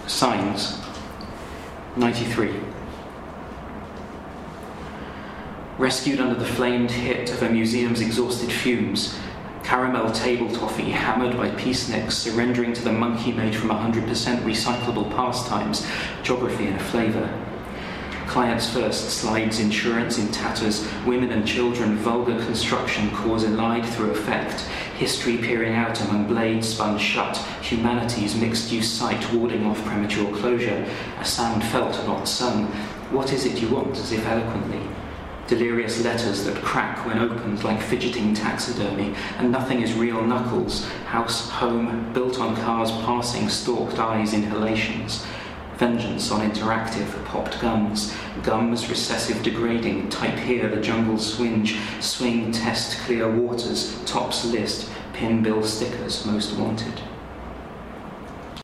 Signs. 93. Rescued under the flamed hit of a museum's exhausted fumes, caramel table toffee hammered by peaceniks surrendering to the monkey made from 100% recyclable pastimes, geography and flavour. Clients first slides insurance in tatters, women and children vulgar construction cause elide through effect, history peering out among blades spun shut, humanity's mixed-use sight warding off premature closure, a sound felt not sung. What is it you want, as if eloquently? Delirious letters that crack when opened like fidgeting taxidermy, and nothing is real knuckles, house, home, built on cars passing, stalked eyes, inhalations. Vengeance on interactive, popped gums, gums recessive degrading, type here the jungle swinge, swing test clear waters, tops list, pin bill stickers most wanted.